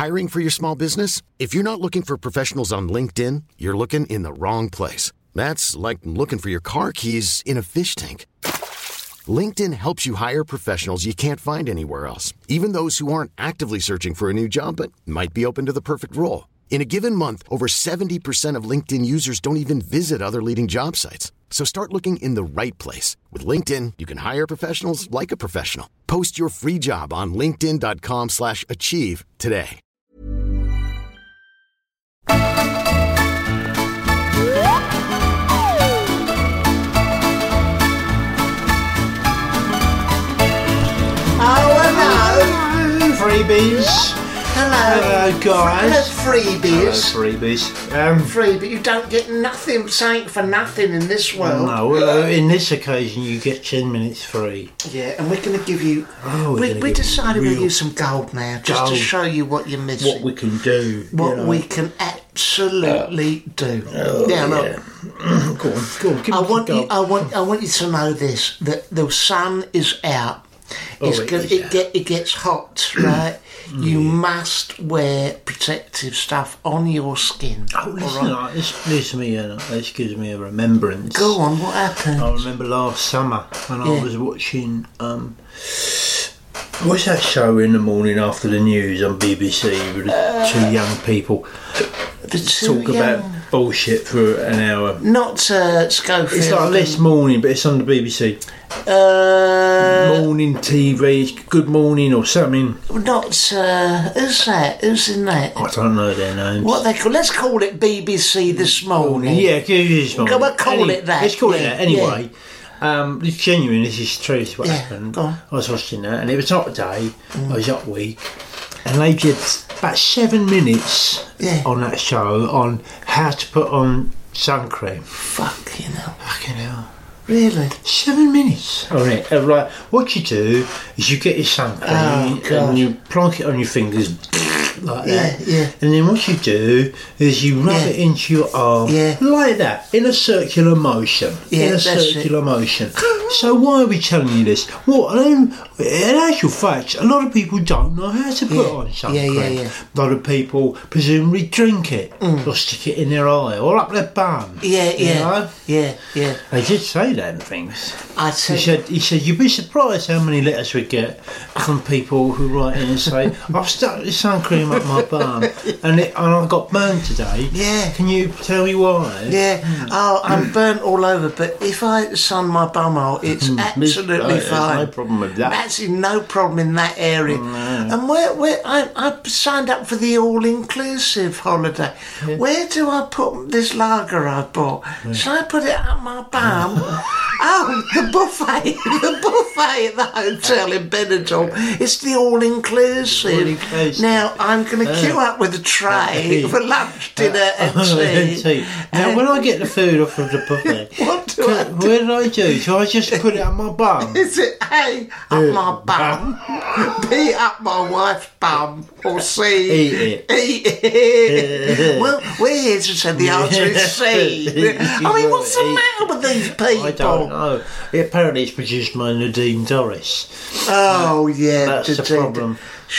Hiring for your small business? If you're not looking for professionals on LinkedIn, you're looking in the wrong place. That's like looking for your car keys in a fish tank. LinkedIn helps you hire professionals you can't find anywhere else, even those who aren't actively searching for a new job but might be open to the perfect role. In a given month, over 70% of LinkedIn users don't even visit other leading job sites. So start looking in the right place. With LinkedIn, you can hire professionals like a professional. Post your free job on linkedin.com/achieve today. Oh, hello. Freebies. Hello, guys. Freebies. Hello, freebies. Freebie, you don't get nothing, something for nothing in this world. No, well, in this occasion you get 10 minutes free. Yeah, and we're going to give you... we decided we'll use some gold now, just to show you what you're missing. What we can do. What we can absolutely do. Look. Go on. Give I me want you to know this, that the sun is out. It gets hot, right? You must wear protective stuff on your skin. Oh, listen, this gives me a remembrance. Go on, what happened? I remember last summer when I was watching, what's that show in the morning after the news on BBC with the two young people talk about bullshit for an hour? Not Schofield. It's like This Morning, but it's on the BBC. Morning TV, Good Morning or something. Not who's that? Who's in that? I don't know their names. What they call? Let's call it BBC This Morning. Yeah, this morning. We'll call it that. Let's call it that anyway. It's genuine. This is true. What happened? Go on. I was watching that, and it was a hot day. It was a hot week, and they did about 7 minutes on that show on how to put on sun cream. Fucking hell. Really? 7 minutes on it. Like, what you do is you get your sun cream and you plonk it on your fingers like that. Yeah. And then what you do is you rub it into your arm like that, in a circular motion. So why are we telling you this? Well, in actual fact, a lot of people don't know how to put on sun cream. A lot of people presumably drink it or stick it in their eye or up their bum. Yeah. They did say that and things. He said you'd be surprised how many letters we get from people who write in and say, I've stuck this sun cream up my bum and I got burned today. Yeah. Can you tell me why? Yeah. Oh, I'm burnt all over, but if I sun my bum out, it's absolutely fine. No problem with that. Absolutely no problem in that area. And I signed up for the all-inclusive holiday. Yeah. Where do I put this lager I bought? Shall I put it up my bum? Oh, the buffet at the hotel in Benidorm. It's the all-inclusive. Now, I'm going to queue up with a tray for lunch, dinner and tea. Now, when I get the food off of the buffet, where do I do? Do I just put it up my bum? Is it A, up my bum, B, up my wife's bum, or C, eat it? Well, we're here to say the answer is C. I mean, what's the matter with these people? I don't know. Apparently it's produced by Nadine Dorries. Oh, yeah. That's the problem.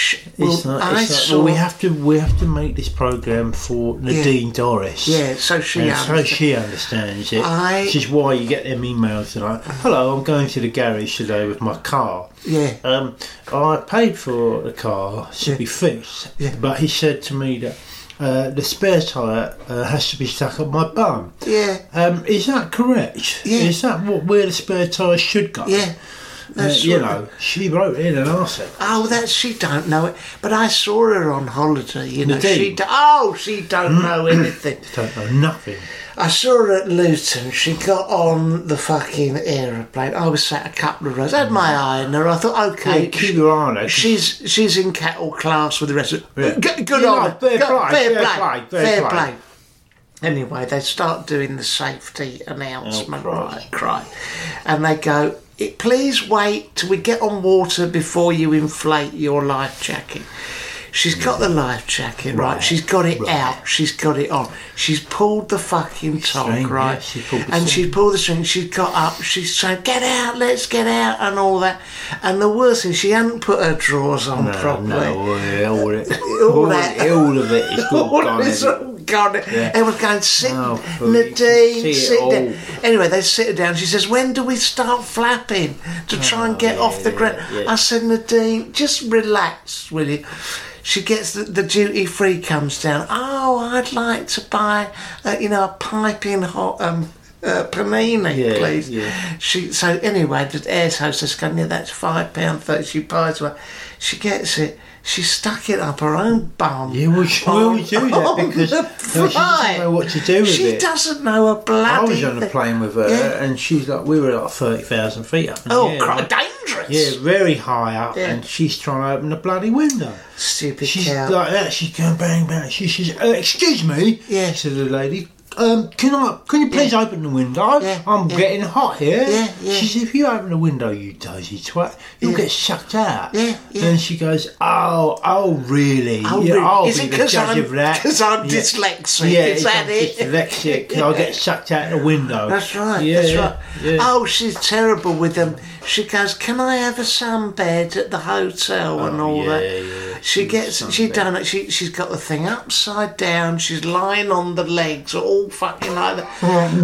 We have to make this programme for Nadine Dorries. Yeah, so she understands it. Which is why you get them emails like, hello, I'm going to the garage today with my car. Yeah. I paid for the car to be fixed, but he said to me that the spare tyre has to be stuck up my bum. Yeah. Is that correct? Yeah. Is that where the spare tyre should go? Yeah. She wrote in and asked it. Oh, she don't know it. But I saw her on holiday, She don't know anything. Don't know nothing. I saw her at Luton. She got on the fucking aeroplane. I was sat a couple of rows. I had my eye on her. I thought, okay, keep your eye on her. She's in cattle class with the rest of them. Good on her. Fair play. Anyway, they start doing the safety announcement. Right. And they go, please wait till we get on water before you inflate your life jacket. She's got the life jacket, right? She's got it out. She's got it on. She's pulled the fucking top, right? Yeah, she pulled the string. She got up. She's saying, "Get out, let's get out," and all that. And the worst thing, she hadn't put her drawers on properly. All of it is all gone. Everyone's going, sit, Nadine, sit down. Anyway, they sit her down. She says, "When do we start flapping to try and get off the ground?" I said, "Nadine, just relax, will you?" She gets the duty free comes down. "Oh, I'd like to buy, a piping hot panini, please." Yeah. So anyway, the air hostess going, "Yeah, that's £5.30." She buys one. She gets it. She stuck it up her own bum. Yeah, well, she will do that because she doesn't know what to do with it. She doesn't know a bloody I was on a plane with her, and she's like, we were like 30,000 feet up in the air. Dangerous! Yeah, very high up, and she's trying to open the bloody window. Stupid She's cow. like that. She's going bang bang. She says, "Excuse me," said the lady. Can you please open the window? I'm getting hot here. She says, "If you open the window, you dozy twat, you'll get sucked out." And she goes, "Oh, really? I'll Is be it the judge of that. Because I'm dyslexic? Yeah, is that it? Dyslexic. I'll get sucked out the window." That's right. Yeah, that's right. Yeah. Oh, she's terrible with them. She goes, "Can I have a sunbed at the hotel and all that?" Yeah. She's got the thing upside down. She's lying on the legs, all fucking like that.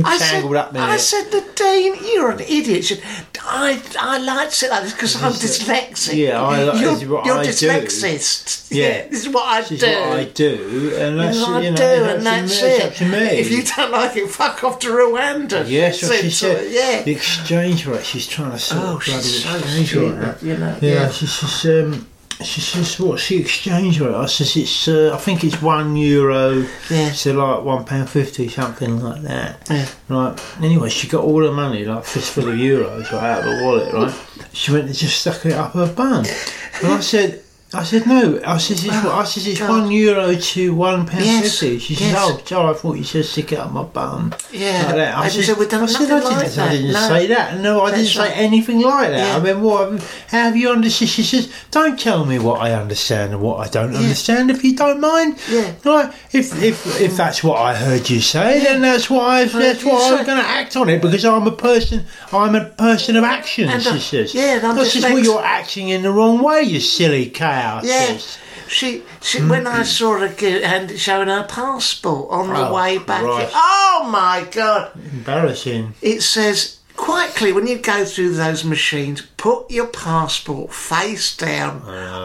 I said, "Nadine, you're an idiot." She said, I like to sit like this because I'm dyslexic. Yeah, you're dyslexist. Yeah, this is what I do. This is what I do, and that's that's it. Up to me. If you don't like it, fuck off to Rwanda. Yes, what she said. Yeah, the exchange rate. She's trying to sort of bloody exchange rate. Yeah, she says, "What's the exchange rate?" I says, "It's I think it's €1, so like £1.50, something like that." Yeah. Right. Anyway, she got all her money, like fistful of euros, right, out of her wallet. Right. She went and just stuck it up her bum, and I said, "No." I says, "It's €1 to £1.50." She says, "Oh, Joe, I thought you said stick it up my bum." Yeah. Like that. I didn't No. say that. No, I didn't say anything like that. I mean, how have you understood? She says, "Don't tell me what I understand and what I don't understand, if you don't mind." Yeah. Right. If that's what I heard you say, then that's why I'm going to act on it, because I'm a person of action. She says. Yeah. That's just well, you're acting in the wrong way, you silly cow. She when I saw her showing her passport on the way back, oh my God, embarrassing. It says quite clear, when you go through those machines, put your passport face down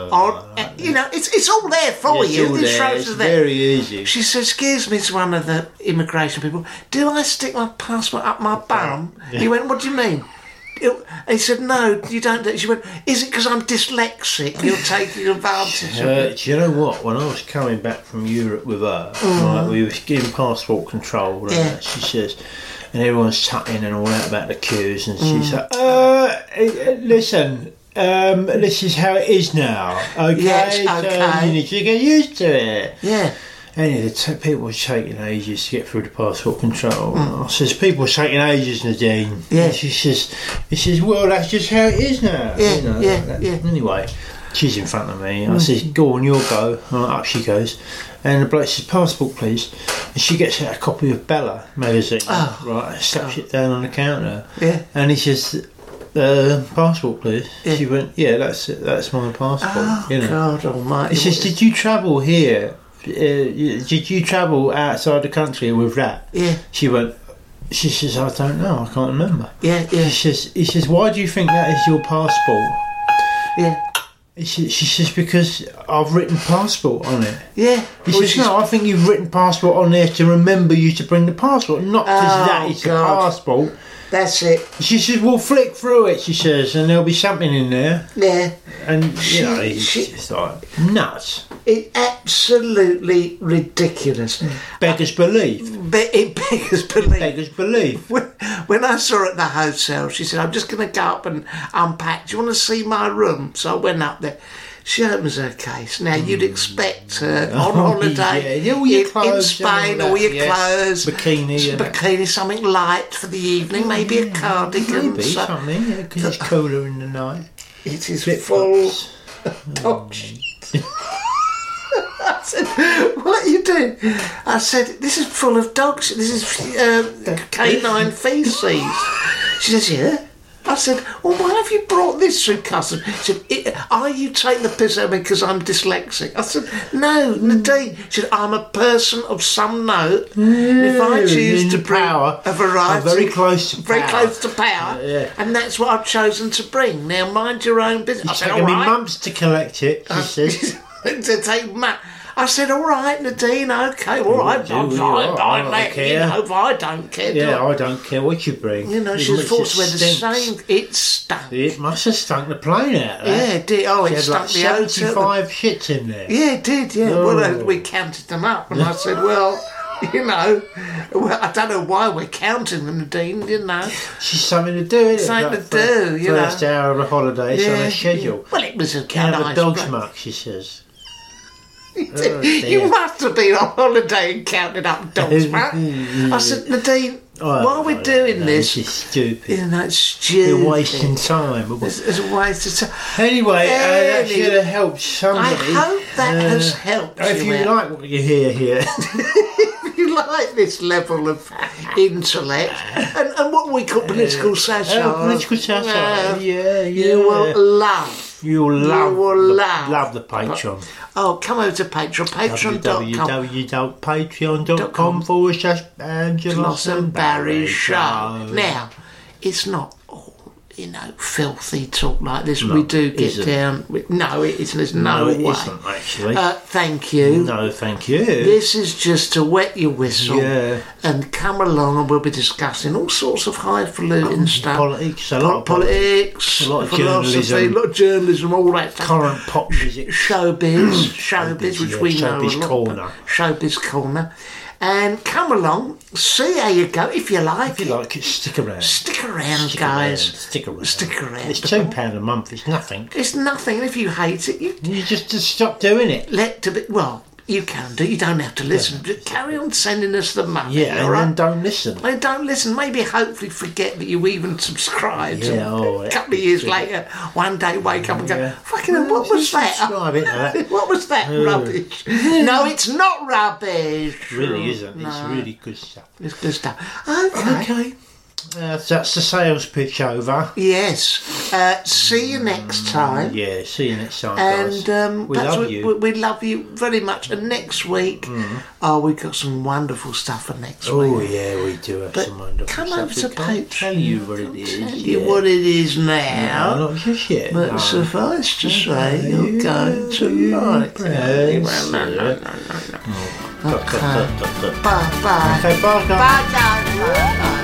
it's all there for you. It's very easy. She says, "Excuse me," to one of the immigration people, "do I stick my passport up my bum?" He went, "What do you mean?" He said, "No, you don't." She went, "Is it because I'm dyslexic? You're taking advantage of it?" Do you know what? When I was coming back from Europe with her, we were getting passport control. She says, and everyone's tutting and all that about the queues, and she's like, "Listen, this is how it is now. Okay, yes, okay. You need to get used to it." Yeah. Anyway, people were taking ages to get through the passport control. I says, "People are taking ages, Nadine." Yeah. And she says, "Well, that's just how it is now." Yeah. Anyway, she's in front of me. I says, "Go on, you'll go." Right, up she goes. And the bloke says, "Passport, please." And she gets out a copy of Bella magazine, right, slaps it down on the counter. Yeah. And he says, "Passport, please." Yeah. She went, "Yeah, that's my passport." Oh, God almighty. He says, "Did you travel here? Did you travel outside the country with that?" Yeah. She says, "I don't know, I can't remember." Yeah. He says, "Why do you think that is your passport?" Yeah. She says, "Because I've written passport on it." Yeah. He says, "No, I think you've written passport on there to remember you to bring the passport, not because that is the passport." That's it. She says, "Well, flick through it," she says, "and there'll be something in there." Yeah. And, it's just like nuts. It's absolutely ridiculous. Beggars belief. It beggars belief. Beggars belief. When I saw her at the hotel, she said, "I'm just going to go up and unpack. Do you want to see my room?" So I went up there. She opens her case. Now, you'd expect her on holiday in Spain, all your clothes. Bikini, something light for the evening, maybe a cardigan. Maybe something, because it's cooler in the night. It is full of dog shit. Oh, said, what are you doing? I said, this is full of dogs. This is canine feces. She says, yeah. I said, well, why have you brought this through customs? She said, are you taking the piss out of me because I'm dyslexic? I said, no, Nadine. She said, I'm a person of some note. If I choose to bring a variety... very close to power. Very close to power. And that's what I've chosen to bring. Now, mind your own business. I said, all right. It's taken me months to collect it, she says. To take I said, all right, Nadine, okay, all right, I don't care. If I don't care. Yeah, I don't care what you bring. She was forced to wear the same. It stunk. It must have stunk the plane out. Yeah, it did. Oh, it stunk the hotel. 75 shits in there. Yeah, it did, yeah. Oh. Well, we counted them up, and I said, well, I don't know why we're counting them, Nadine, She's something to do, isn't it? Something to do, First hour of a holiday, it's on a schedule. Well, it was a Count nice the dog's muck, she says. You must have been on holiday and counted up dogs, man. I said, Nadine, why are we doing this? This is stupid. It's stupid. You're wasting time. It's a waste of time. Anyway, that should have helped somebody. I hope that has helped if you like what you hear here. If you like this level of intellect and what we call political satire. Political satire, You will love. You will love the Patreon. Come over to Patreon. Patreon.com. www.patreon.com/Angela and Barry Show. Now, it's not all, filthy talk like this. No, we do get down. No, it isn't. There's no way. It isn't, actually. Thank you. No, thank you. This is just to wet your whistle and come along, and we'll be discussing all sorts of highfalutin stuff. Politics, a lot of politics, a lot of philosophy, a lot of journalism, all that stuff. Current pop music. Showbiz, which we know a lot. Showbiz Corner. And come along, see how you go, if you like. If you like it, stick around. Stick around, guys. Stick around. It's £2 a month, it's nothing. It's nothing, and if you hate it, you just stop doing it. You can do. You don't have to listen. But carry on sending us the money. Yeah, and then don't listen. Don't listen. Maybe, hopefully, forget that you even subscribed. Yeah, a couple of years later, one day wake up and go, "Fucking hell, what was that? What was that rubbish?" No, it's not rubbish. It really isn't. No. It's really good stuff. It's good stuff. Okay. That's the sales pitch over. Yes. See you next time. Yeah, see you next time, guys. And we love you. We love you very much. And next week, we've got some wonderful stuff for next week. Oh, yeah, we do have some wonderful stuff. Come over to Patreon. Tell you what it is. Tell you what it is now. No, not just yet. But suffice to say, you're going to like it. No. Okay. Bye. Okay, bye, guys. Bye, guys. Bye.